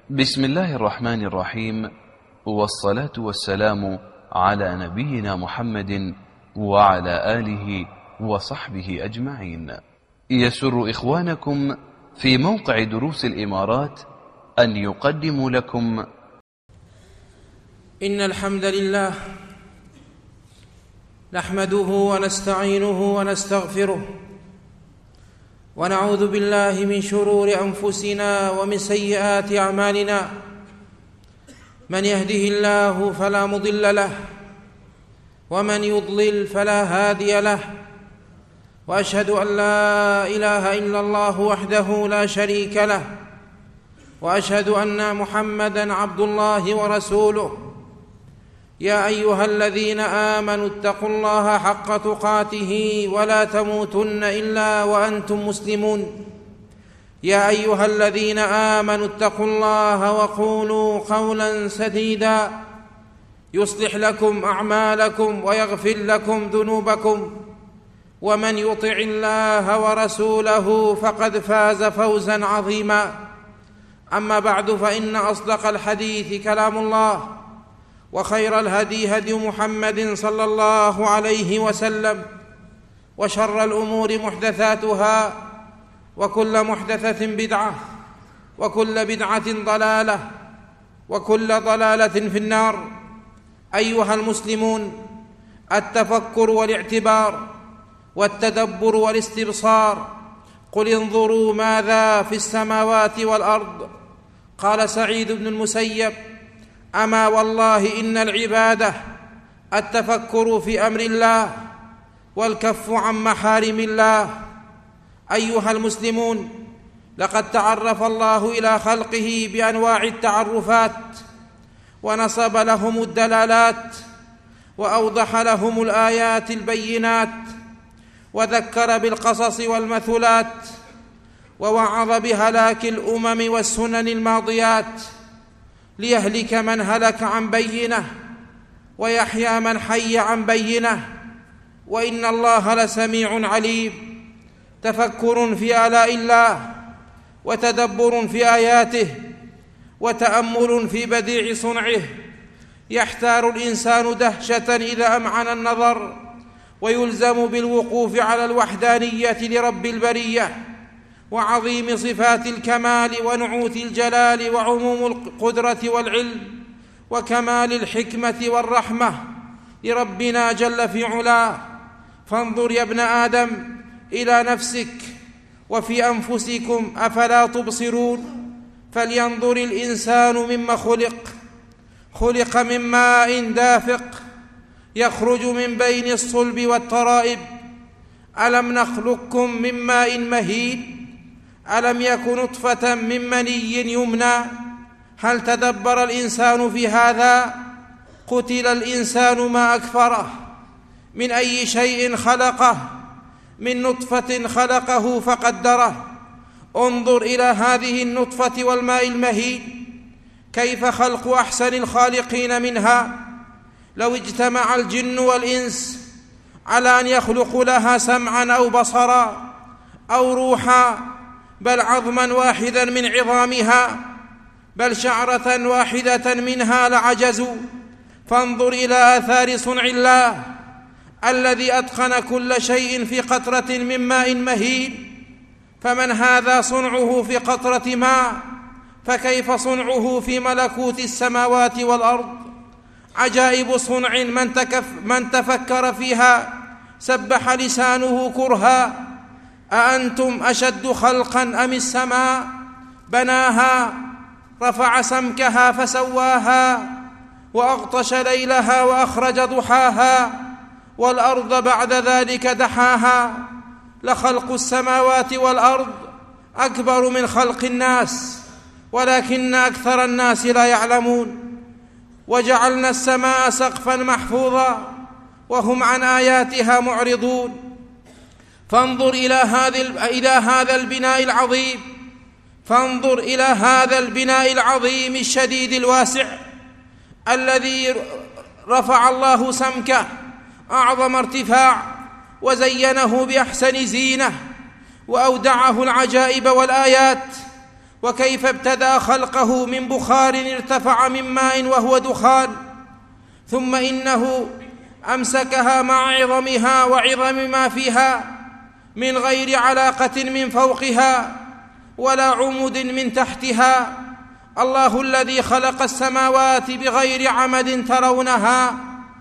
بسم الله الرحمن الرحيم، والصلاة والسلام على نبينا محمد وعلى آله وصحبه أجمعين. يسر إخوانكم في موقع دروس الإمارات أن يقدموا لكم إن الحمد لله نحمده ونستعينه ونستغفره، ونعوذ بالله من شرور أنفسنا ومن سيئات أعمالنا. من يهده الله فلا مضل له، ومن يضلل فلا هادي له، وأشهد أن لا إله إلا الله وحده لا شريك له، وأشهد أن محمدًا عبد الله ورسوله. يا أيها الذين آمنوا اتقوا الله حق تقاته ولا تموتن إلا وأنتم مسلمون. يا أيها الذين آمنوا اتقوا الله وقولوا قولا سديدا يصلح لكم أعمالكم ويغفر لكم ذنوبكم، ومن يطع الله ورسوله فقد فاز فوزا عظيما. أما بعد، فإن أصدق الحديث كلام الله، وخير الهدي هدي محمد صلى الله عليه وسلم، وشر الأمور محدثاتها، وكل محدثة بدعة، وكل بدعة ضلالة، وكل ضلالة في النار. أيها المسلمون، التفكر والاعتبار والتدبر والاستبصار. قل انظروا ماذا في السماوات والأرض. قال سعيد بن المسيب: أما والله إن العبادة التفكر في أمر الله والكف عن محارم الله. أيها المسلمون، لقد تعرف الله إلى خلقه بأنواع التعرفات، ونصب لهم الدلالات، وأوضح لهم الآيات البينات، وذكر بالقصص والمثلات، ووعظ بهلاك الأمم والسنن الماضيات، ليهلك من هلك عن بينه ويحيى من حي عن بينه. وإن الله لسميع عليم. تفكر في آلاء الله، وتدبر في آياته، وتأمل في بديع صنعه. يحتار الإنسان دهشة إذا أمعن النظر، ويلزم بالوقوف على الوحدانية لرب البرية، وعظيم صفات الكمال ونعوت الجلال، وعموم القدرة والعلم، وكمال الحكمة والرحمة لربنا جل في علاه. فانظر يا ابن آدم إلى نفسك وفي أنفسكم، أفلا تبصرون؟ فلينظر الإنسان مما خلق من ماء دافق يخرج من بين الصلب والترائب. ألم نخلقكم من ماء مهين؟ ألم يك نطفة من مني يمنى؟ هل تدبر الإنسان في هذا؟ قتل الإنسان ما أكفره. من أي شيء خلقه؟ من نطفة خلقه فقدره. انظر إلى هذه النطفة والماء المهين، كيف خلق أحسن الخالقين منها. لو اجتمع الجن والإنس على أن يخلقوا لها سمعا أو بصرا أو روحا، بل عظما واحدا من عظامها، بل شعرة واحدة منها، لعجزوا. فانظر إلى آثار صنع الله الذي أتقن كل شيء في قطرة من ماء مهين. فمن هذا صنعه في قطرة ماء، فكيف صنعه في ملكوت السماوات والأرض؟ عجائب صنع من تفكر فيها سبح لسانه كرها. أأنتم أشد خلقا أم السماء بناها، رفع سمكها فسواها، وأغطش ليلها وأخرج ضحاها، والأرض بعد ذلك دحاها. لخلق السماوات والأرض أكبر من خلق الناس، ولكن أكثر الناس لا يعلمون. وجعلنا السماء سقفا محفوظا، وهم عن آياتها معرضون. فانظر إلى هذا البناء العظيم، فانظر إلى هذا البناء العظيم الشديد الواسع الذي رفع الله سمكه أعظم ارتفاع، وزينه بأحسن زينة، وأودعه العجائب والآيات، وكيف ابتدأ خلقه من بخار ارتفع من ماء وهو دخان، ثم إنه أمسكها مع عظمها وعظم ما فيها من غير علاقة من فوقها ولا عمد من تحتها. الله الذي خلق السماوات بغير عمد ترونها،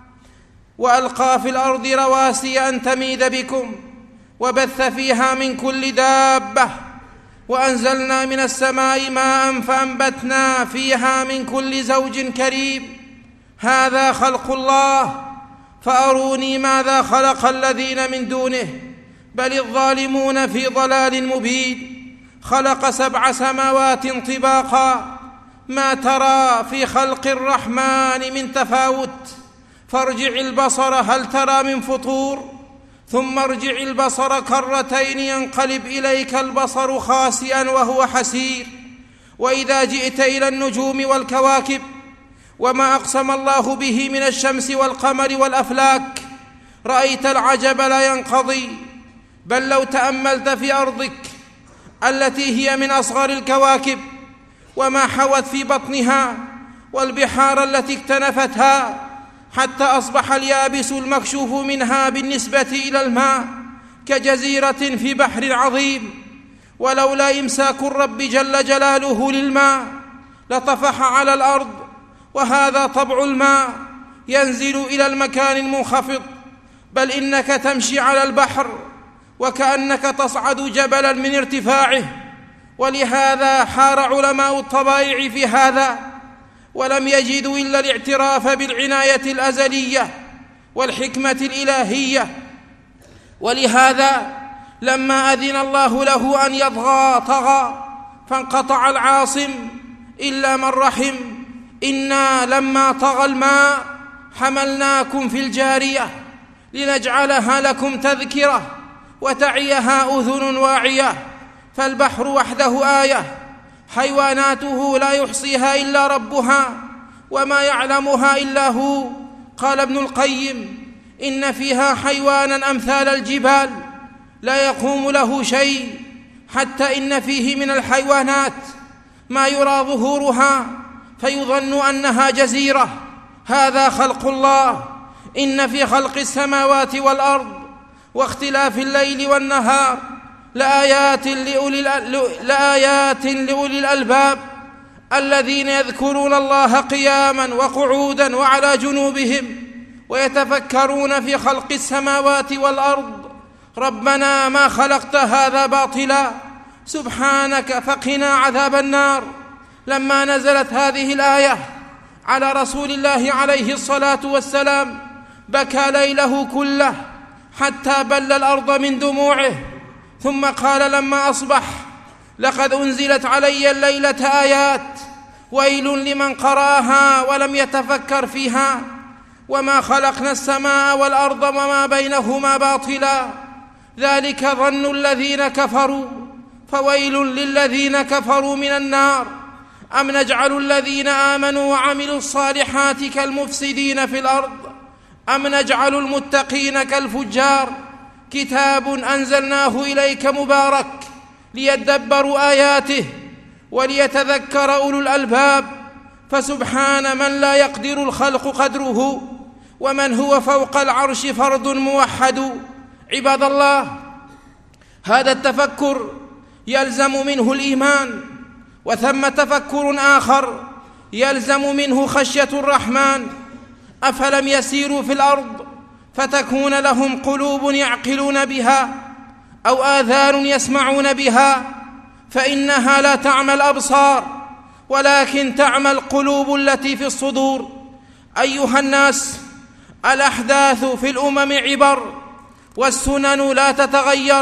وألقى في الأرض رواسي أن تميد بكم، وبث فيها من كل دابة، وأنزلنا من السماء ماء فأنبتنا فيها من كل زوج كريم. هذا خلق الله، فأروني ماذا خلق الذين من دونه، بل الظالمون في ضلال مبين. خلق 7 سماوات طباقا، ما ترى في خلق الرحمن من تفاوت، فارجع البصر هل ترى من فطور، ثم ارجع البصر كرتين ينقلب إليك البصر خاسئا وهو حسير. وإذا جئت إلى النجوم والكواكب وما أقسم الله به من الشمس والقمر والأفلاك، رأيت العجب لا ينقضي. بل لو تأملت في أرضك التي هي من أصغر الكواكب وما حوت في بطنها، والبحار التي اكتنفتها، حتى أصبح اليابس المكشوف منها بالنسبة إلى الماء كجزيرة في بحر عظيم. ولولا إمساك الرب جل جلاله للماء لطفح على الأرض، وهذا طبع الماء، ينزل إلى المكان المنخفض. بل إنك تمشي على البحر وكأنك تصعد جبلا من ارتفاعه. ولهذا حار علماء الطبائع في هذا، ولم يجدوا إلا الاعتراف بالعناية الأزلية والحكمة الإلهية. ولهذا لما أذن الله له أن يطغى طغى، فانقطع العاصم إلا من رحم. إنا لما طغى الماء حملناكم في الجارية لنجعلها لكم تذكرة وتعيها أذن واعية. فالبحر وحده آية، حيواناته لا يحصيها إلا ربها وما يعلمها إلا هو. قال ابن القيم: إن فيها حيوانا أمثال الجبال لا يقوم له شيء، حتى إن فيه من الحيوانات ما يرى ظهورها فيظن أنها جزيرة. هذا خلق الله. إن في خلق السماوات والأرض واختلاف الليل والنهار لآيات لأولي الألباب الذين يذكرون الله قياما وقعودا وعلى جنوبهم ويتفكرون في خلق السماوات والأرض. ربنا ما خلقت هذا باطلا، سبحانك فقنا عذاب النار. لما نزلت هذه الآية على رسول الله عليه الصلاة والسلام بكى ليله كله حتى بل الأرض من دموعه، ثم قال لما أصبح: لقد أنزلت علي الليلة آيات، ويل لمن قرأها ولم يتفكر فيها. وما خلقنا السماء والأرض وما بينهما باطلا، ذلك ظن الذين كفروا، فويل للذين كفروا من النار. أم نجعل الذين آمنوا وعملوا الصالحات كالمفسدين في الأرض، أم نجعل المتقين كالفجار. كتاب أنزلناه إليك مبارك ليدبروا آياته وليتذكر أولو الألباب. فسبحان من لا يقدر الخلق قدره، ومن هو فوق العرش فرد موحد. عباد الله، هذا التفكر يلزم منه الإيمان، وثم تفكر آخر يلزم منه خشية الرحمن. أفلم يسيروا في الأرض فتكون لهم قلوب يعقلون بها أو آذان يسمعون بها، فإنها لا تعمى الأبصار ولكن تعمى القلوب التي في الصدور. أيها الناس، الأحداث في الأمم عبر، والسنن لا تتغير،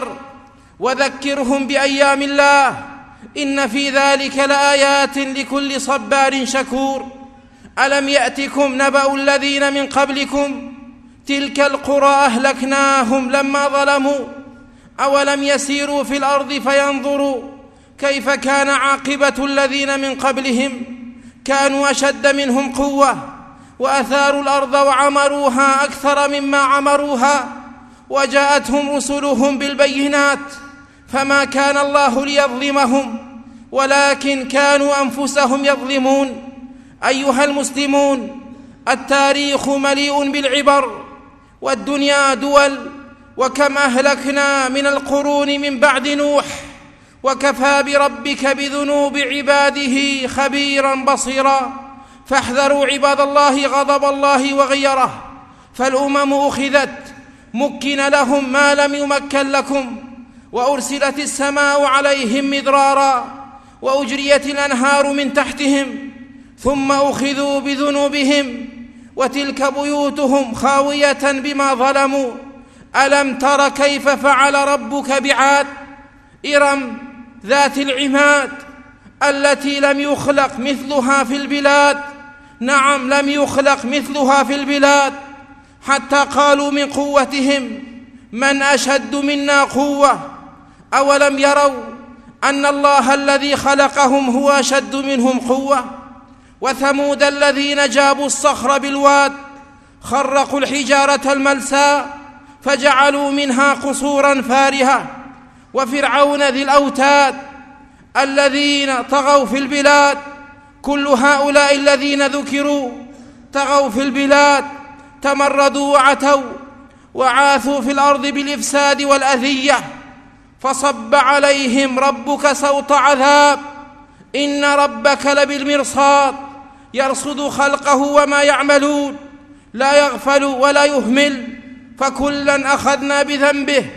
وذكرهم بأيام الله، إن في ذلك لآيات لكل صبار شكور. ألم يأتكم نبأ الذين من قبلكم تلك القرى أهلكناهم لما ظلموا، أولم يسيروا في الأرض فينظروا كيف كان عاقبة الذين من قبلهم، كانوا أشد منهم قوة وأثاروا الأرض وعمروها أكثر مما عمروها، وجاءتهم رسلهم بالبينات، فما كان الله ليظلمهم ولكن كانوا أنفسهم يظلمون. أيها المسلمون، التاريخ مليء بالعبر، والدنيا دول، وكم أهلكنا من القرون من بعد نوح، وكفى بربك بذنوب عباده خبيرا بصيرا. فاحذروا عباد الله غضب الله وغيره، فالأمم أخذت مكن لهم ما لم يمكن لكم، وأرسلت السماء عليهم مدرارا، وأجريت الأنهار من تحتهم، ثم أخذوا بذنوبهم، وتلك بيوتهم خاوية بما ظلموا. ألم تر كيف فعل ربك بعاد؟ إرم ذات العماد التي لم يخلق مثلها في البلاد. نعم، لم يخلق مثلها في البلاد، حتى قالوا من قوتهم: من أشد منا قوة؟ أولم يروا أن الله الذي خلقهم هو أشد منهم قوة؟ وثمود الذين جابوا الصخر بالواد، خرقوا الحجارة الملساء فجعلوا منها قصورا فارهة. وفرعون ذي الأوتاد الذين طغوا في البلاد، كل هؤلاء الذين ذكروا طغوا في البلاد، تمردوا وعتوا وعاثوا في الأرض بالإفساد والأذية، فصب عليهم ربك سوط عذاب. إن ربك لبالمرصاد، يرصد خلقه وما يعملون، لا يغفل ولا يهمل. فكلا أخذنا بذنبه،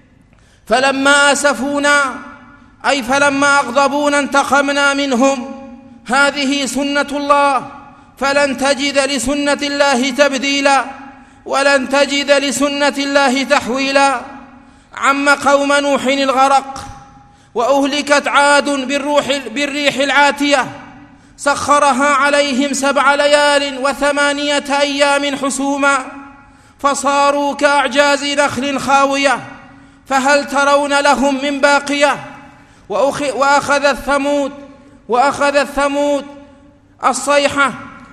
فلما آسفونا أي فلما أغضبونا انتقمنا منهم. هذه سنة الله، فلن تجد لسنة الله تبديلا، ولن تجد لسنة الله تحويلا. عم قوم نوح الغرق، وأهلكت عاد بالريح العاتية، سخرها عليهم 7 ليال و8 أيام حسوما، فصاروا كأعجاز نخل خاوية، فهل ترون لهم من باقية؟ وأخذ ثمود الصيحة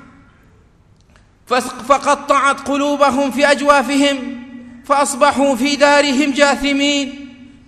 فقطعت قلوبهم في أجوافهم، فأصبحوا في دارهم جاثمين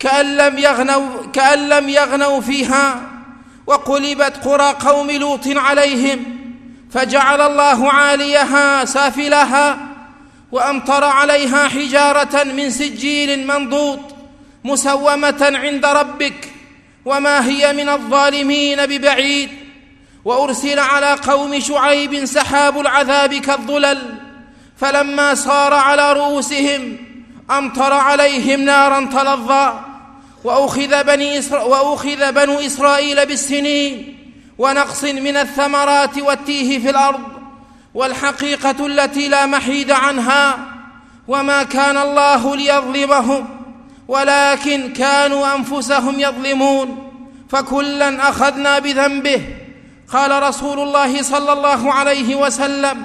كأن لم يغنوا فيها. وقلبت قرى قوم لوط عليهم، فجعل الله عاليها سافلها، وأمطر عليها حجارة من سجيل منضود مسومة عند ربك، وما هي من الظالمين ببعيد. وأرسل على قوم شعيب سحاب العذاب كالظلل، فلما صار على رؤوسهم أمطر عليهم نارا تلظى. وأخذ بنو إسرائيل بالسنين ونقص من الثمرات والتيه في الأرض، والحقيقة التي لا محيد عنها: وما كان الله ليظلمهم ولكن كانوا أنفسهم يظلمون. فكلا أخذنا بذنبه. قال رسول الله صلى الله عليه وسلم: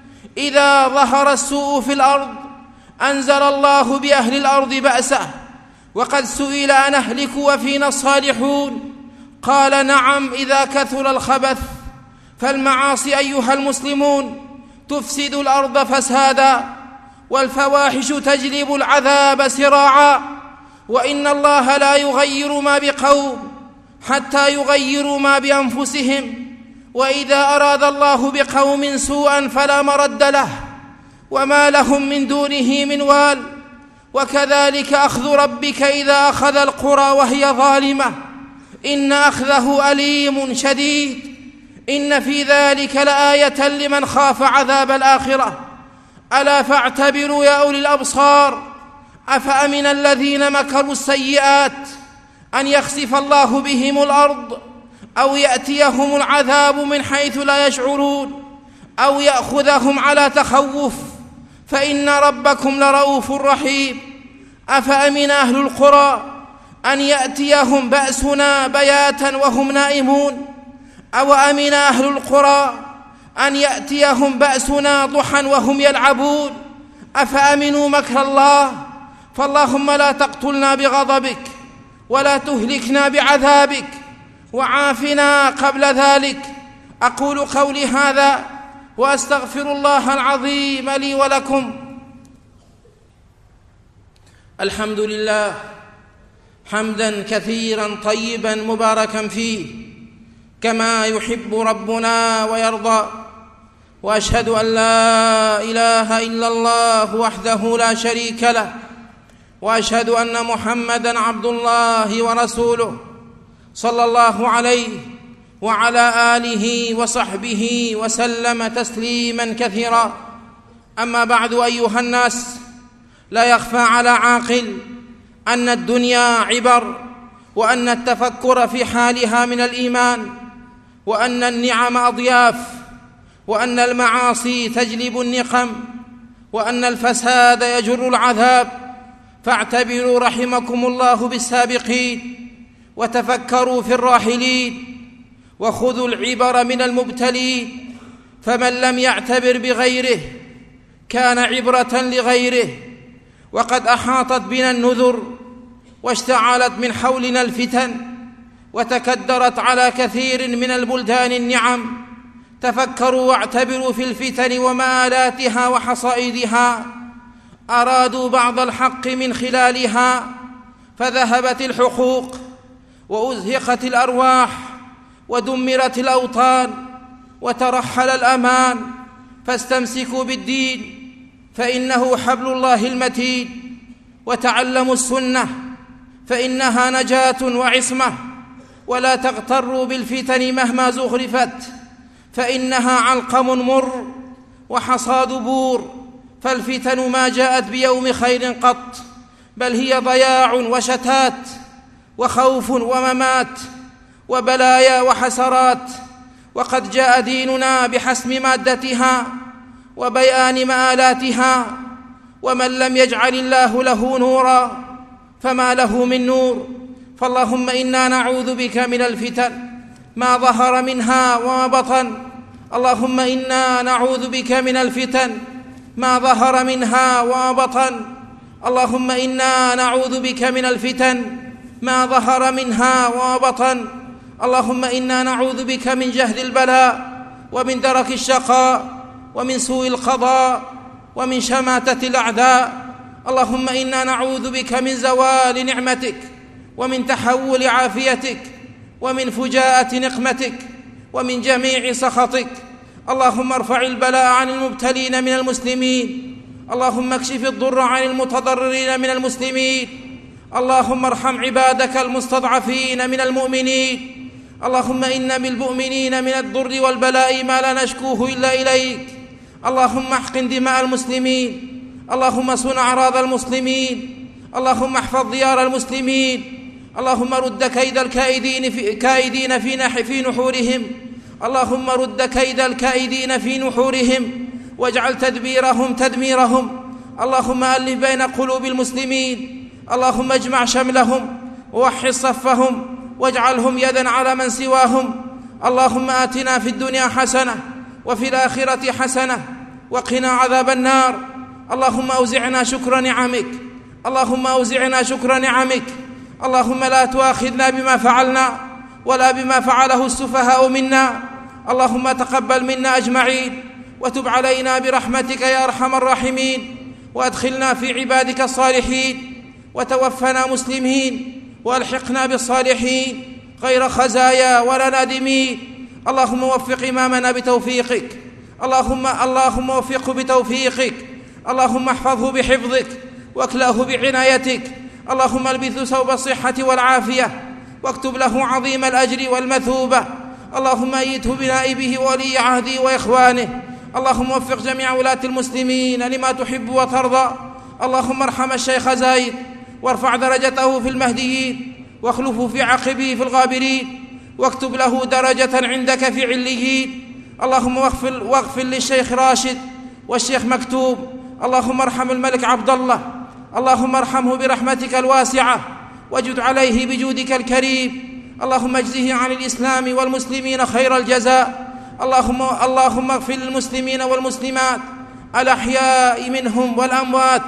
إذا ظهر السوء في الأرض أنزل الله بأهل الأرض بأسه. وقد سئل أن أهلك وفينا الصالحون؟ قال: نعم، إذا كثر الخبث. فالمعاصي أيها المسلمون تفسد الأرض فسادا، والفواحش تجلب العذاب سراعا. وإن الله لا يغير ما بقوم حتى يغيروا ما بأنفسهم، وإذا أراد الله بقوم سوءا فلا مرد له، وما لهم من دونه من وال. وكذلك أخذ ربك إذا أخذ القرى وهي ظالمة، إن أخذه أليم شديد. إن في ذلك لآية لمن خاف عذاب الآخرة. ألا فاعتبروا يا أولي الأبصار. أفأمن الذين مكروا السيئات أن يخسف الله بهم الأرض، أو يأتيهم العذاب من حيث لا يشعرون، أو يأخذهم على تخوف، فإن ربكم لرؤوف رحيم. أفأمن أهل القرى أن يأتيهم بأسنا بياتا وهم نائمون، أو أمن أهل القرى أن يأتيهم بأسنا ضحى وهم يلعبون. أفأمنوا مكر الله؟ فاللهم لا تقتلنا بغضبك، ولا تهلكنا بعذابك، وعافنا قبل ذلك. أقول قولي هذا وأستغفر الله العظيم لي ولكم. الحمد لله حمدا كثيرا طيبا مباركا فيه، كما يحب ربنا ويرضى، وأشهد أن لا إله إلا الله وحده لا شريك له، وأشهد أن محمدًا عبد الله ورسوله صلى الله عليه وعلى آله وصحبه وسلم تسليماً كثيرا. أما بعد، أيها الناس، لا يخفى على عاقل أن الدنيا عبر، وأن التفكر في حالها من الإيمان، وأن النعم أضياف، وأن المعاصي تجلب النقم، وأن الفساد يجر العذاب. فاعتبروا رحمكم الله بالسابقين، وتفكروا في الراحلين، وخذوا العبر من المبتلين. فمن لم يعتبر بغيره كان عبرة لغيره. وقد أحاطت بنا النذر، واشتعلت من حولنا الفتن، وتكدرت على كثير من البلدان النعم. تفكروا واعتبروا في الفتن ومآلاتها وحصائدها. أرادوا بعض الحق من خلالها فذهبت الحقوق، وأزهقت الأرواح، ودمرت الأوطان، وترحل الأمان. فاستمسكوا بالدين فإنه حبل الله المتين، وتعلموا السنة فإنها نجاة وعصمة. ولا تغتروا بالفتن مهما زخرفت، فإنها علقم مر وحصاد بور. فالفتن ما جاءت بيوم خير قط، بل هي ضياع وشتات، وخوف وممات، وبلايا وحسرات. وقد جاء ديننا بحسم مادتها وبيان مآلاتها. ومن لم يجعل الله له نورا فما له من نور. فاللهم إنا نعوذ بك من الفتن ما ظهر منها وما بطن. اللهم إنا نعوذ بك من الفتن ما ظهر منها وما بطن. اللهم إنا نعوذ بك من الفتن ما ظهر منها وما بطن. اللهم إنا نعوذ بك من جهد البلاء، ومن درك الشقاء، ومن سوء القضاء، ومن شماتة الأعداء. اللهم إنا نعوذ بك من زوال نعمتك، ومن تحول عافيتك، ومن فجاءة نقمتك، ومن جميع سخطك. اللهم ارفع البلاء عن المبتلين من المسلمين. اللهم اكشف الضر عن المتضررين من المسلمين. اللهم ارحم عبادك المستضعفين من المؤمنين. اللهم إن بالمؤمنين من الضر والبلاء ما لا نشكوه إلا إليك. اللهم احقن دماء المسلمين. اللهم صن أعراض المسلمين. اللهم احفظ ديار المسلمين. اللهم رد كيد الكائدين في نحورهم. اللهم رد كيد الكائدين في نحورهم، واجعل تدبيرهم تدميرهم. اللهم ألف بين قلوب المسلمين. اللهم اجمع شملهم، ووحد صفهم، واجعلهم يدا على من سواهم. اللهم آتنا في الدنيا حسنة، وفي الآخرة حسنة، وقنا عذاب النار. اللهم أوزعنا شكر نعمك. اللهم أوزعنا شكر نعمك. اللهم لا تؤاخذنا بما فعلنا ولا بما فعله السفهاء منا. اللهم تقبل منا أجمعين، وتب علينا برحمتك يا أرحم الراحمين، وأدخلنا في عبادك الصالحين، وتوفنا مسلمين، وألحقنا بالصالحين غير خزايا ولا نادمين. اللهم وفق إمامنا بتوفيقك. اللهم وفقه بتوفيقك. اللهم احفظه بحفظك، واكلأه بعنايتك. اللهم البثه ثوب الصحة والعافية، واكتب له عظيم الأجر والمثوبة. اللهم أيده بنائبه وولي عهده وإخوانه. اللهم وفق جميع ولاة المسلمين لما تحب وترضى. اللهم ارحم الشيخ زايد، وارفع درجته في المهديين، واخلفه في عقبه في الغابرين، واكتب له درجة عندك في عليين. اللهم واغفر للشيخ راشد والشيخ مكتوب. اللهم ارحم الملك عبد الله. اللهم ارحمه برحمتك الواسعة، واجد عليه بجودك الكريم. اللهم اجزه عن الإسلام والمسلمين خير الجزاء. اللهم اغفر للمسلمين والمسلمات الأحياء منهم والأموات.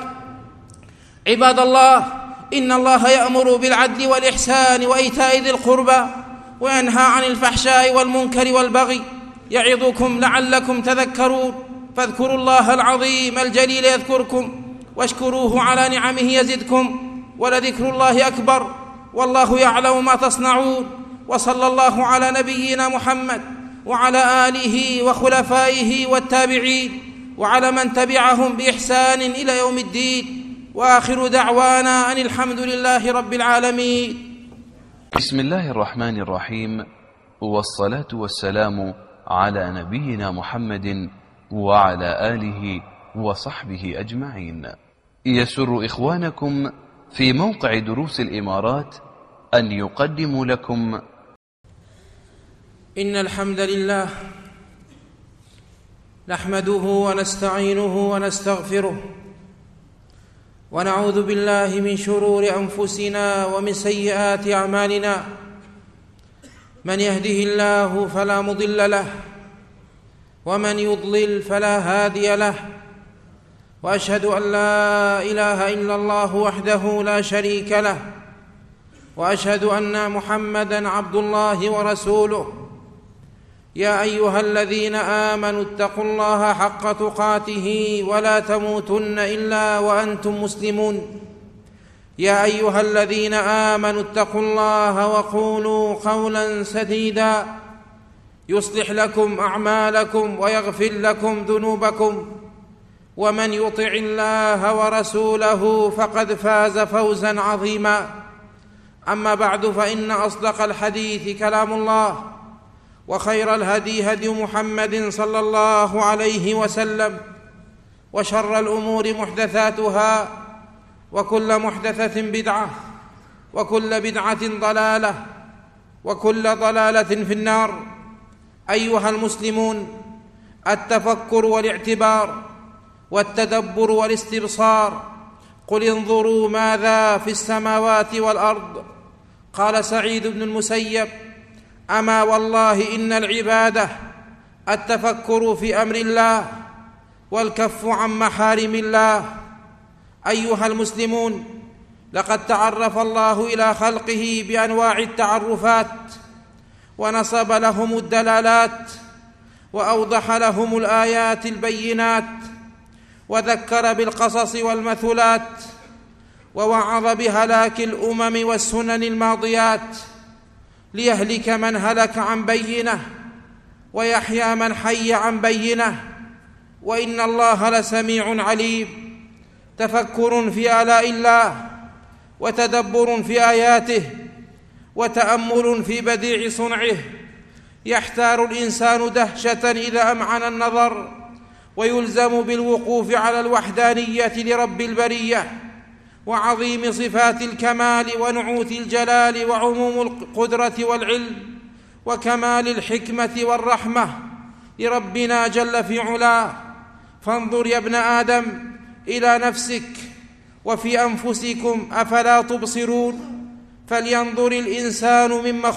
عباد الله، إن الله يأمر بالعدل والإحسان وإيتاء ذي القربى، وينهى عن الفحشاء والمنكر والبغي، يعظكم لعلكم تذكرون. فاذكروا الله العظيم الجليل يذكركم، واشكروه على نعمه يزدكم، ولذكر الله أكبر، والله يعلم ما تصنعون. وصلى الله على نبينا محمد وعلى آله وخلفائه والتابعين وعلى من تبعهم بإحسان إلى يوم الدين، وآخر دعوانا أن الحمد لله رب العالمين. بسم الله الرحمن الرحيم، والصلاة والسلام على نبينا محمد وعلى آله وصحبه أجمعين. يسر إخوانكم في موقع دروس الإمارات أن يقدموا لكم إن الحمد لله نحمده ونستعينه ونستغفره، ونعوذ بالله من شرور أنفسنا ومن سيئات أعمالنا. من يهده الله فلا مضل له، ومن يضلل فلا هادي له، وأشهد أن لا إله إلا الله وحده لا شريك له، وأشهد أن محمدًا عبد الله ورسوله. يا أيها الذين آمنوا اتقوا الله حق تقاته ولا تموتن إلا وأنتم مسلمون. يا أيها الذين آمنوا اتقوا الله وقولوا قولا سديدا يصلح لكم أعمالكم ويغفر لكم ذنوبكم، ومن يطع الله ورسوله فقد فاز فوزا عظيما. أما بعد، فإن أصدق الحديث كلام الله، وخير الهدي هدي محمد صلى الله عليه وسلم، وشر الأمور محدثاتها، وكل محدثة بدعة، وكل بدعة ضلالة، وكل ضلالة في النار. أيها المسلمون، التفكر والاعتبار والتدبر والاستبصار. قل انظروا ماذا في السماوات والأرض. قال سعيد بن المسيب: أما والله إن العبادة التفكر في أمر الله والكف عن محارم الله. أيها المسلمون، لقد تعرف الله إلى خلقه بأنواع التعرفات، ونصب لهم الدلالات، وأوضح لهم الآيات البينات، وذكر بالقصص والمثلات، ووعظ بهلاك الأمم والسنن الماضيات، ليهلك من هلك عن بينه ويحيى من حي عن بينه. وإن الله لسميع عليم. تفكر في آلاء الله، وتدبر في آياته، وتأمل في بديع صنعه. يحتار الإنسان دهشة إذا أمعن النظر، ويلزم بالوقوف على الوحدانية لرب البرية، وعظيم صفات الكمال ونعوت الجلال، وعموم القدرة والعلم، وكمال الحكمة والرحمة لربنا جل في علاه. فانظر يا ابن آدم إلى نفسك وفي أنفسكم أفلا تبصرون. فلينظر الإنسان مما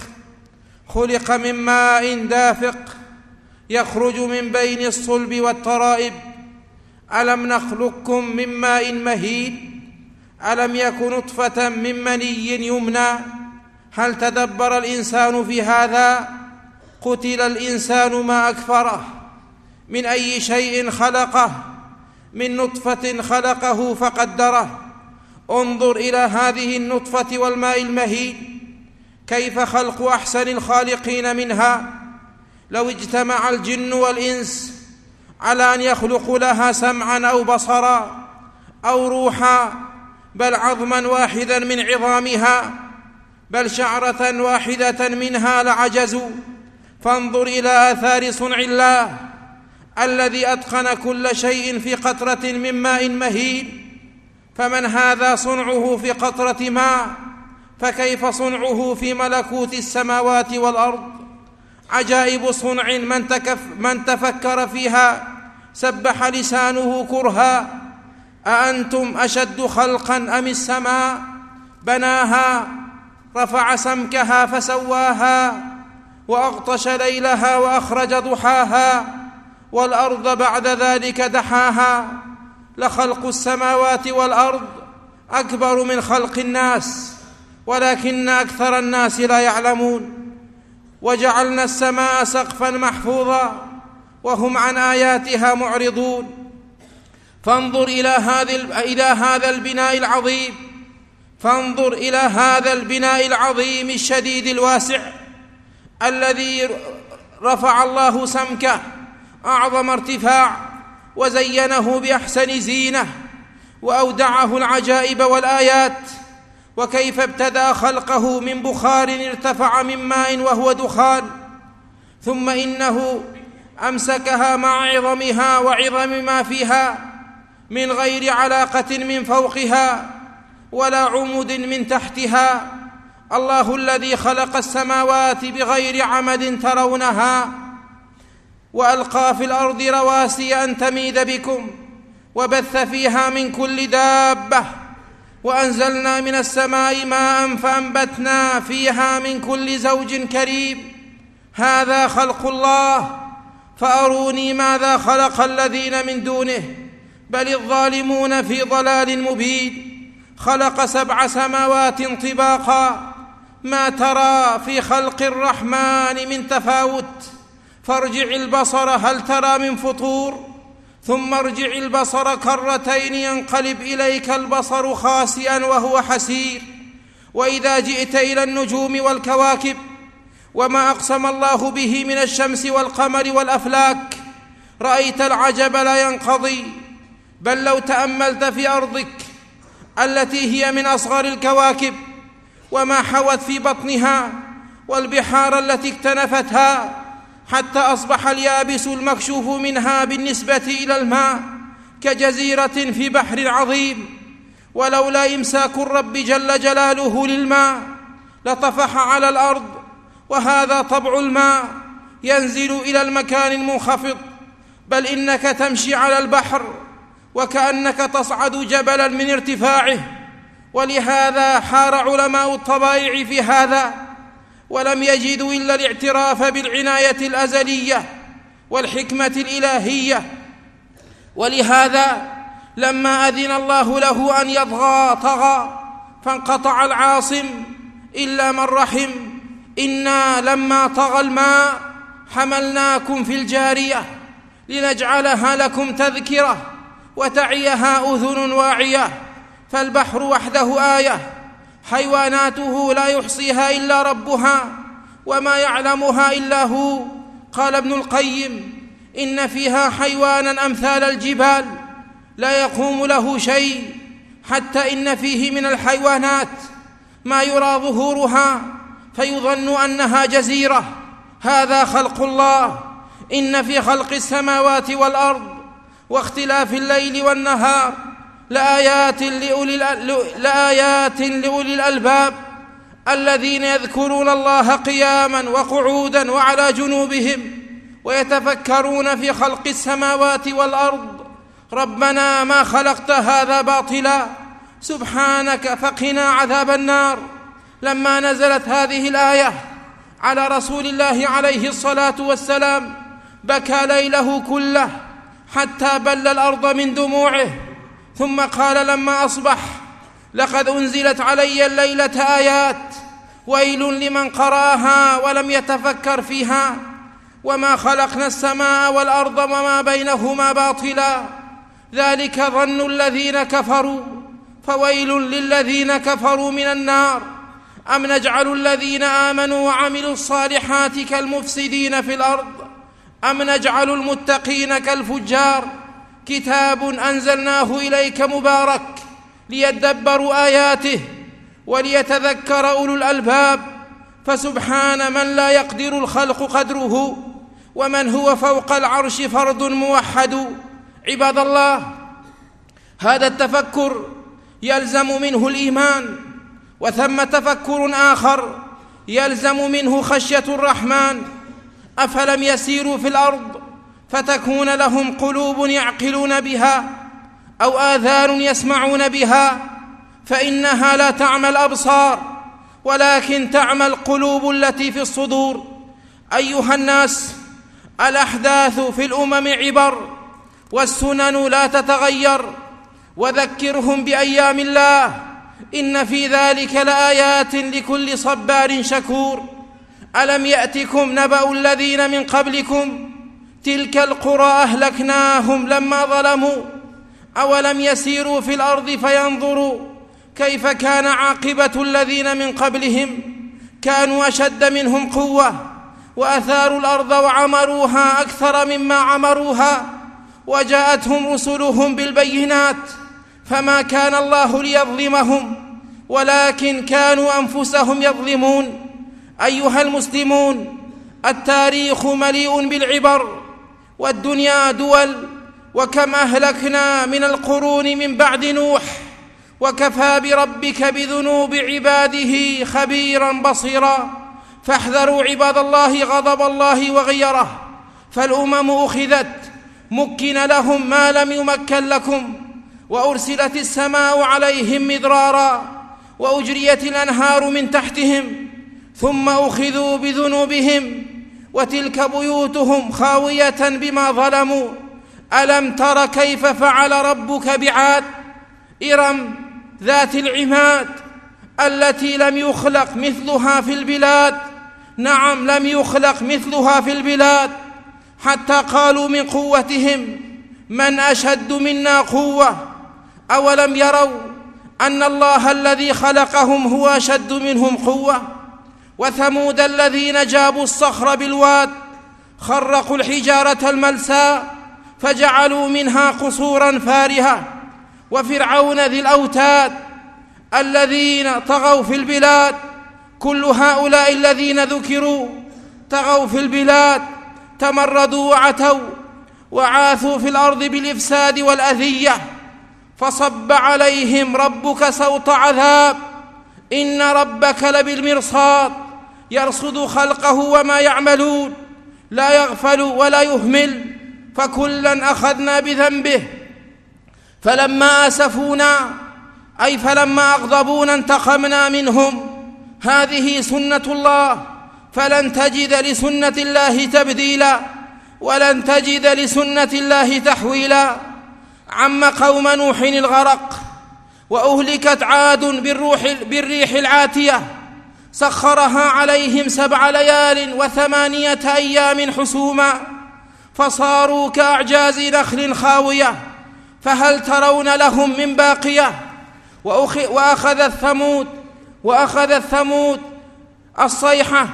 خلق من ماء دافق يخرج من بين الصلب والترائب. ألم نخلقكم من ماء مهين؟ ألم يك نطفة من مني يمنى؟ هل تدبر الإنسان في هذا؟ قتل الإنسان ما أكفره. من أي شيء خلقه؟ من نطفة خلقه فقدره. انظر إلى هذه النطفة والماء المهين، كيف خلق أحسن الخالقين منها. لو اجتمع الجن والإنس على أن يخلقوا لها سمعا أو بصرا أو روحا، بل عظما واحدا من عظامها، بل شعرة واحدة منها لعجزوا. فانظر إلى آثار صنع الله الذي أتقن كل شيء في قطرة من ماء مهين. فمن هذا صنعه في قطرة ماء، فكيف صنعه في ملكوت السماوات والأرض؟ عجائب صنع من تفكر فيها سبح لسانه كرها. أأنتم أشد خلقا أم السماء بناها رفع سمكها فسواها، وأغطش ليلها وأخرج ضحاها، والأرض بعد ذلك دحاها. لخلق السماوات والأرض أكبر من خلق الناس، ولكن أكثر الناس لا يعلمون. وجعلنا السماء سقفا محفوظا وهم عن آياتها معرضون. فانظر إلى هذا البناء العظيم، فانظر إلى هذا البناء العظيم الشديد الواسع الذي رفع الله سمكه أعظم ارتفاع وزينه بأحسن زينة وأودعه العجائب والآيات، وكيف ابتدأ خلقه من بخار ارتفع من ماء وهو دخان، ثم إنه أمسكها مع عظمها وعظم ما فيها من غير علاقة من فوقها ولا عمد من تحتها. الله الذي خلق السماوات بغير عمد ترونها وألقى في الأرض رواسي أن تميد بكم وبث فيها من كل دابة وأنزلنا من السماء ماء فأنبتنا فيها من كل زوج كريم. هذا خلق الله، فأروني ماذا خلق الذين من دونه، بل الظالمون في ضلال مبين. خلق 7 سماوات طباقا ما ترى في خلق الرحمن من تفاوت، فارجع البصر هل ترى من فطور، ثم ارجع البصر كرتين ينقلب إليك البصر خاسئا وهو حسير. وإذا جئت إلى النجوم والكواكب وما أقسم الله به من الشمس والقمر والأفلاك رأيت العجب لا ينقضي. بل لو تأملت في أرضك التي هي من أصغر الكواكب وما حوت في بطنها والبحار التي اكتنفتها حتى أصبح اليابس المكشوف منها بالنسبة إلى الماء كجزيرة في بحر عظيم، ولولا إمساك الرب جل جلاله للماء لطفح على الأرض. وهذا طبع الماء، ينزل إلى المكان المنخفض، بل إنك تمشي على البحر وكأنك تصعد جبلا من ارتفاعه. ولهذا حار علماء الطبائع في هذا، ولم يجدوا إلا الاعتراف بالعناية الأزلية والحكمة الإلهية. ولهذا لما أذن الله له أن يطغى طغى فانقطع العاصم إلا من رحم. إنا لما طغى الماء حملناكم في الجارية لنجعلها لكم تذكرة وتعيها أذن واعية. فالبحر وحده آية، حيواناته لا يحصيها إلا ربها وما يعلمها إلا هو. قال ابن القيم: إن فيها حيوانا أمثال الجبال لا يقوم له شيء، حتى إن فيه من الحيوانات ما يرى ظهورها فيظن أنها جزيرة. هذا خلق الله. إن في خلق السماوات والأرض واختلاف الليل والنهار لآيات لأولي الألباب الذين يذكرون الله قياما وقعودا وعلى جنوبهم ويتفكرون في خلق السماوات والأرض. ربنا ما خلقت هذا باطلا سبحانك فقنا عذاب النار. لما نزلت هذه الآية على رسول الله عليه الصلاة والسلام بكى ليله كله حتى بل الأرض من دموعه، ثم قال لما أصبح: لقد أنزلت علي الليلة آيات، ويل لمن قرأها ولم يتفكر فيها. وما خلقنا السماء والأرض وما بينهما باطلا، ذلك ظن الذين كفروا، فويل للذين كفروا من النار. أم نجعل الذين آمنوا وعملوا الصالحات كالمفسدين في الأرض، أم نجعل المتقين كالفجار. كتاب أنزلناه إليك مبارك ليدبروا آياته وليتذكر أولو الألباب. فسبحان من لا يقدر الخلق قدره، ومن هو فوق العرش فرد موحد. عباد الله، هذا التفكر يلزم منه الإيمان، وثم تفكر آخر يلزم منه خشية الرحمن. أفلم يسيروا في الأرض فتكون لهم قلوب يعقلون بها أو آذان يسمعون بها، فإنها لا تعمى الأبصار ولكن تعمى القلوب التي في الصدور. أيها الناس، الأحداث في الأمم عبر، والسنن لا تتغير، وذكرهم بأيام الله، إن في ذلك لآيات لكل صبار شكور. ألم يأتكم نبأ الذين من قبلكم تلك القرى أهلكناهم لما ظلموا، أولم يسيروا في الأرض فينظروا كيف كان عاقبة الذين من قبلهم؟ كانوا أشد منهم قوة وأثاروا الأرض وعمروها أكثر مما عمروها، وجاءتهم رسلهم بالبينات، فما كان الله ليظلمهم ولكن كانوا أنفسهم يظلمون. أيها المسلمون، التاريخ مليء بالعبر، والدنيا دول، وكم أهلكنا من القرون من بعد نوح، وكفى بربك بذنوب عباده خبيرا بصيرا. فاحذروا عباد الله غضب الله وغيره، فالأمم أخذت مكن لهم ما لم يمكن لكم، وأرسلت السماء عليهم مدرارا، وأجريت الأنهار من تحتهم، ثم أخذوا بذنوبهم، وتلك بيوتهم خاوية بما ظلموا. ألم تر كيف فعل ربك بعاد؟ إرم ذات العماد التي لم يخلق مثلها في البلاد. نعم، لم يخلق مثلها في البلاد، حتى قالوا من قوتهم: من أشد منا قوة؟ أولم يروا أن الله الذي خلقهم هو أشد منهم قوة؟ وثمود الذين جابوا الصخر بالواد، خرقوا الحجارة الملساء فجعلوا منها قصورا فارهة. وفرعون ذي الأوتاد الذين طغوا في البلاد، كل هؤلاء الذين ذكروا طغوا في البلاد، تمردوا وعتوا وعاثوا في الأرض بالإفساد والأذية، فصب عليهم ربك سوط عذاب. إن ربك لبالمرصاد، يرصد خلقه وما يعملون، لا يغفل ولا يهمل، فكلا أخذنا بذنبه. فلما أسفونا، أي فلما أغضبونا، انتقمنا منهم. هذه سنة الله، فلن تجد لسنة الله تبديلا، ولن تجد لسنة الله تحويلا. عم قوم نوح الغرق، وأهلكت عاد بالريح العاتية، سخرها عليهم 7 ليال و8 أيام حسوما، فصاروا كأعجاز نخل خاوية، فهل ترون لهم من باقية؟ وأخذت ثمود الصيحة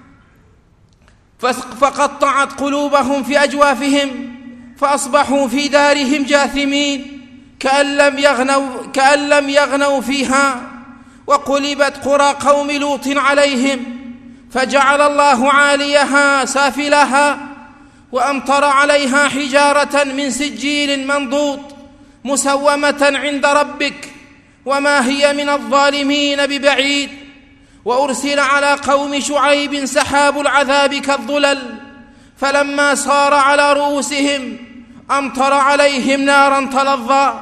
فقطعت قلوبهم في أجوافهم، فأصبحوا في دارهم جاثمين كأن لم يغنوا فيها. وقلبت قرى قوم لوط عليهم، فجعل الله عاليها سافلها، وأمطر عليها حجارة من سجيل منضود مسومة عند ربك، وما هي من الظالمين ببعيد. وأرسل على قوم شعيب سحاب العذاب كالظلل، فلما صار على رؤوسهم أمطر عليهم نارا تلظى.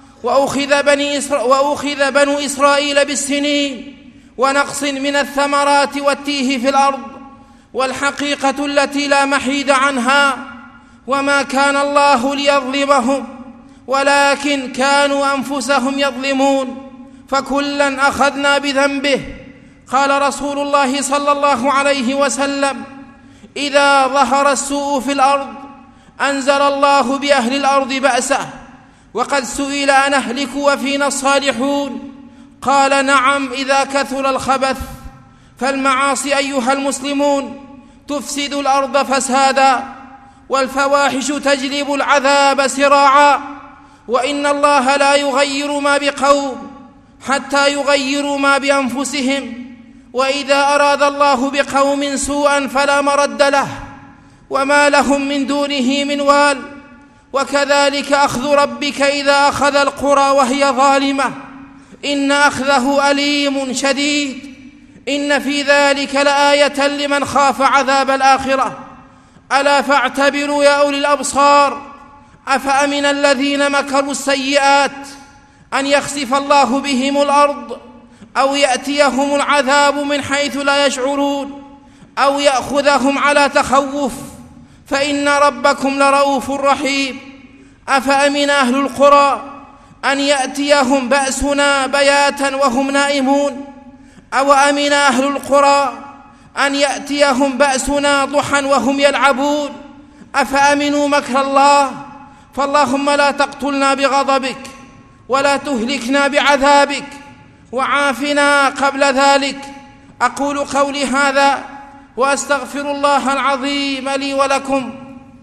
وأخذ بنو إسرائيل بالسنين ونقص من الثمرات والتيه في الأرض، والحقيقة التي لا محيد عنها: وما كان الله ليظلمهم ولكن كانوا أنفسهم يظلمون، فكلا أخذنا بذنبه. قال رسول الله صلى الله عليه وسلم: إذا ظهر السوء في الأرض أنزل الله بأهل الأرض بأسه. وقد سئل أن أهلك وفينا الصالحون؟ قال: نعم، إذا كثر الخبث. فالمعاصي أيها المسلمون تفسد الأرض فسادا، والفواحش تجلب العذاب سراعا، وإن الله لا يغير ما بقوم حتى يغيروا ما بأنفسهم، وإذا أراد الله بقوم سوءا فلا مرد له، وما لهم من دونه من وال. وكذلك أخذ ربك إذا أخذ القرى وهي ظالمة، إن أخذه أليم شديد. إن في ذلك لآية لمن خاف عذاب الآخرة. ألا فاعتبروا يا أولي الأبصار. أفأمن الذين مكروا السيئات أن يخسف الله بهم الأرض، أو يأتيهم العذاب من حيث لا يشعرون، أو يأخذهم على تخوف، فإن ربكم لرؤوف رحيم. أفأمن أهل القرى أن يأتيهم بأسنا بياتا وهم نائمون، أو أمن أهل القرى أن يأتيهم بأسنا ضحى وهم يلعبون. أفأمنوا مكر الله؟ فاللهم لا تقتلنا بغضبك ولا تهلكنا بعذابك، وعافنا قبل ذلك. أقول قولي هذا وأستغفر الله العظيم لي ولكم.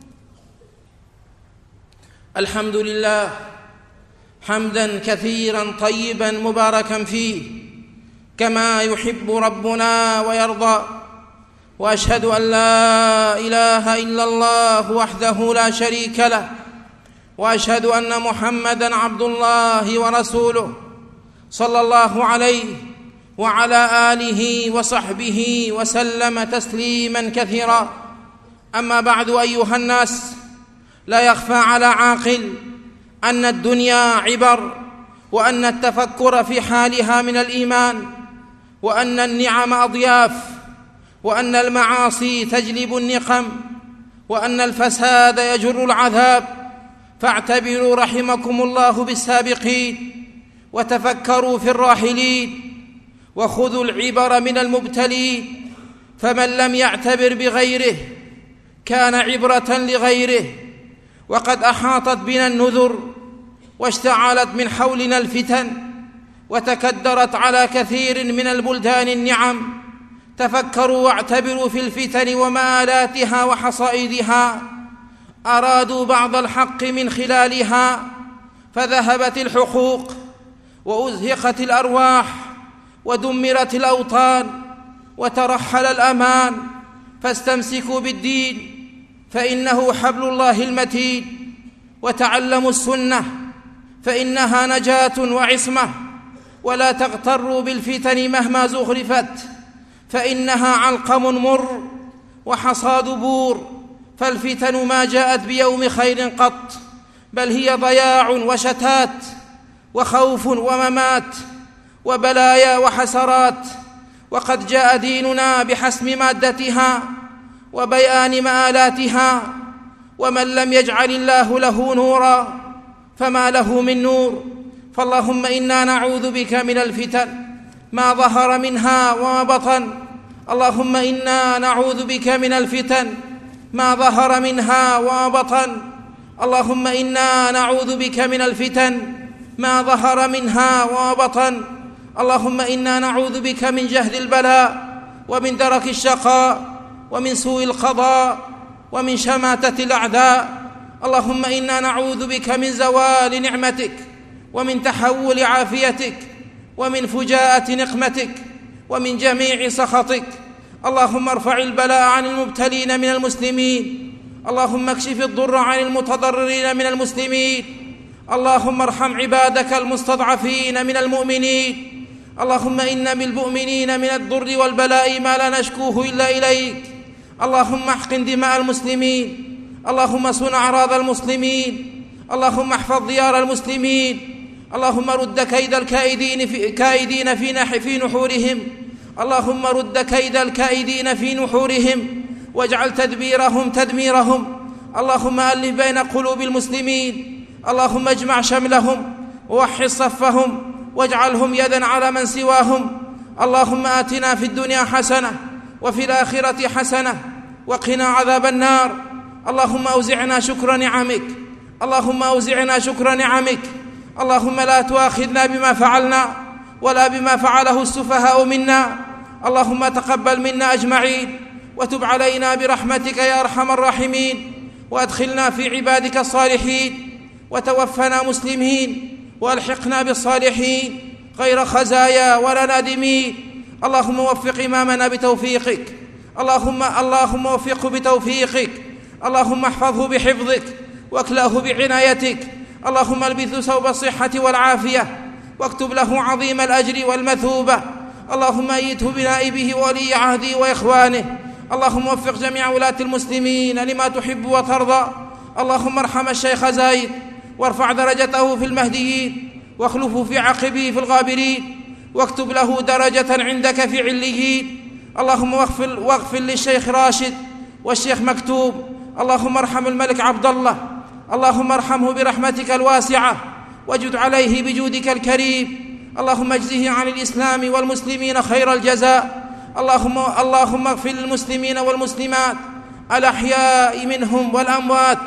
الحمد لله حمدا كثيرا طيبا مباركا فيه كما يحب ربنا ويرضى، وأشهد أن لا إله إلا الله وحده لا شريك له، وأشهد أن محمدًا عبد الله ورسوله صلى الله عليه وعلى آله وصحبه وسلم تسليماً كثيرا. أما بعد، أيها الناس، لا يخفى على عاقل أن الدنيا عبر، وأن التفكر في حالها من الإيمان، وأن النعم أضياف، وأن المعاصي تجلب النقم، وأن الفساد يجر العذاب. فاعتبروا رحمكم الله بالسابقين، وتفكروا في الراحلين، وخذوا العبر من المبتلين. فمن لم يعتبر بغيره كان عبرة لغيره. وقد أحاطت بنا النذر، واشتعلت من حولنا الفتن، وتكدرت على كثير من البلدان النعم. تفكروا واعتبروا في الفتن ومآلاتها وحصائدها. أرادوا بعض الحق من خلالها فذهبت الحقوق، وأزهقت الأرواح، ودمرت الأوطان، وترحل الأمان. فاستمسكوا بالدين فإنه حبل الله المتين، وتعلموا السنة فإنها نجاة وعصمة. ولا تغتروا بالفتن مهما زخرفت، فإنها علقم مر وحصاد بور. فالفتن ما جاءت بيوم خير قط، بل هي ضياع وشتات، وخوف وممات، وبلايا وحسرات. وقد جاء ديننا بحسم مادتها وبيان مآلاتها. ومن لم يجعل الله له نورا فما له من نور. فاللهم إنا نعوذ بك من الفتن ما ظهر منها وما بطن. اللهم إنا نعوذ بك من الفتن ما ظهر منها وما بطن. اللهم إنا نعوذ بك من الفتن ما ظهر منها وما بطن. اللهم إنا نعوذ بك من جهد البلاء، ومن درك الشقاء، ومن سوء القضاء، ومن شماتة الأعداء. اللهم إنا نعوذ بك من زوال نعمتك، ومن تحول عافيتك، ومن فجاءة نقمتك، ومن جميع سخطك. اللهم ارفع البلاء عن المبتلين من المسلمين. اللهم اكشف الضر عن المتضررين من المسلمين. اللهم ارحم عبادك المستضعفين من المؤمنين. اللهم إن بالمؤمنين من الضر والبلاء ما لا نشكوه إلا إليك. اللهم احقن دماء المسلمين. اللهم صن أعراض المسلمين. اللهم احفظ ديار المسلمين. اللهم رد كيد الكائدين في نحورهم. اللهم رد كيد الكائدين في نحورهم، واجعل تدبيرهم تدميرهم. اللهم ألف بين قلوب المسلمين. اللهم اجمع شملهم، ووحد صفهم، واجعلهم يدا على من سواهم. اللهم آتنا في الدنيا حسنة، وفي الآخرة حسنة، وقنا عذاب النار. اللهم أوزعنا شكر نعمك. اللهم أوزعنا شكر نعمك. اللهم لا تؤاخذنا بما فعلنا ولا بما فعله السفهاء منا. اللهم تقبل منا أجمعين، وتب علينا برحمتك يا أرحم الراحمين، وأدخلنا في عبادك الصالحين، وتوفنا مسلمين، وألحقنا بالصالحين غير خزايا ولا نادمين. اللهم وفق إمامنا بتوفيقك. اللهم وفقه بتوفيقك. اللهم احفظه بحفظك، واكلاه بعنايتك. اللهم البثه ثوب الصحة والعافية، واكتب له عظيم الأجر والمثوبة. اللهم أيده بنائبه وولي عهده وإخوانه. اللهم وفق جميع ولاة المسلمين لما تحب وترضى. اللهم ارحم الشيخ زايد، وارفع درجته في المهديين، واخلفه في عقبه في الغابرين، واكتب له درجة عندك في عليين. اللهم واغفر للشيخ راشد والشيخ مكتوب. اللهم ارحم الملك عبد الله. اللهم ارحمه برحمتك الواسعة، واجد عليه بجودك الكريم. اللهم اجزه عن الإسلام والمسلمين خير الجزاء. اللهم اغفر للمسلمين والمسلمات الأحياء منهم والأموات.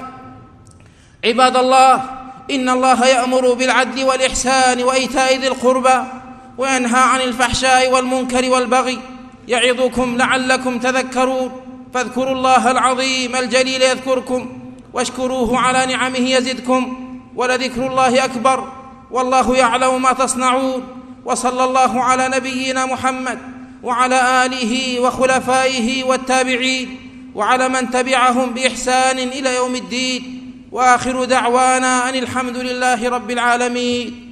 عباد الله، إن الله يأمر بالعدل والإحسان وإيتاء ذي القربى وينهى عن الفحشاء والمنكر والبغي يعظكم لعلكم تذكرون فاذكروا الله العظيم الجليل يذكركم واشكروه على نعمه يزدكم ولذكر الله أكبر والله يعلم ما تصنعون. وصلى الله على نبينا محمد وعلى آله وخلفائه والتابعين وعلى من تبعهم بإحسان إلى يوم الدين، وآخر دعوانا أن الحمد لله رب العالمين.